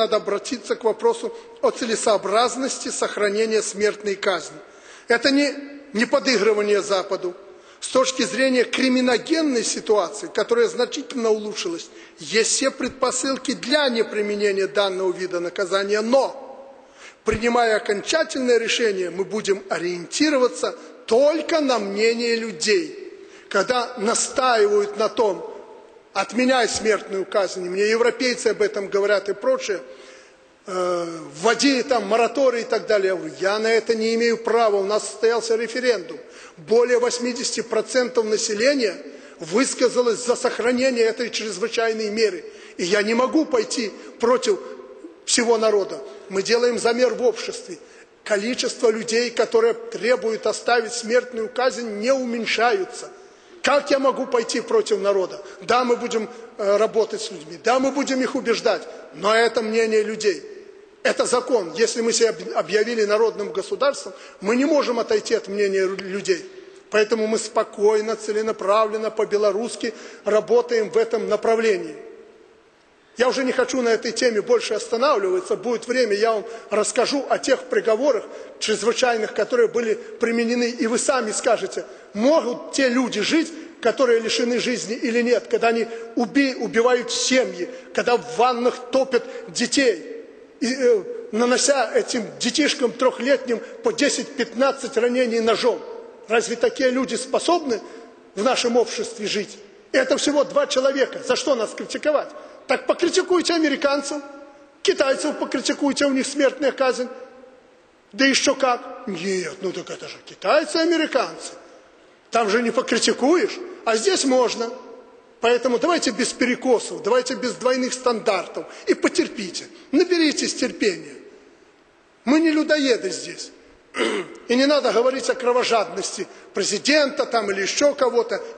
надо обратиться к вопросу о целесообразности сохранения смертной казни. Это не подыгрывание Западу. С точки зрения криминогенной ситуации, которая значительно улучшилась, есть все предпосылки для неприменения данного вида наказания, но, принимая окончательное решение, мы будем ориентироваться только на мнение людей. Когда настаивают на том, отменяй смертную казнь, мне европейцы об этом говорят и прочее, вводи там мораторий и так далее. Я на это не имею права. У нас состоялся референдум. Более 80% населения высказалось за сохранение этой чрезвычайной меры. И я не могу пойти против всего народа. Мы делаем замер в обществе. Количество людей, которые требуют оставить смертную казнь, не уменьшаются. Как я могу пойти против народа? Да, мы будем работать с людьми, да, мы будем их убеждать, но это мнение людей. Это закон. Если мы себя объявили народным государством, мы не можем отойти от мнения людей. Поэтому мы спокойно, целенаправленно, по-белорусски работаем в этом направлении. Я уже не хочу на этой теме больше останавливаться. Будет время, я вам расскажу о тех приговорах чрезвычайных, которые были применены. И вы сами скажете, могут те люди жить, которые лишены жизни или нет, когда они убивают семьи, когда в ваннах топят детей, и, нанося этим детишкам трехлетним по 10-15 ранений ножом. Разве такие люди способны в нашем обществе жить? Это всего 2 человека. За что нас критиковать? Так покритикуйте американцев, китайцев покритикуйте, у них смертная казнь. Да еще как? Нет, ну так это же китайцы и американцы. Там же не покритикуешь, а здесь можно. Поэтому давайте без перекосов, давайте без двойных стандартов и потерпите, наберитесь терпения. Мы не людоеды здесь. И не надо говорить о кровожадности президента там или еще кого-то.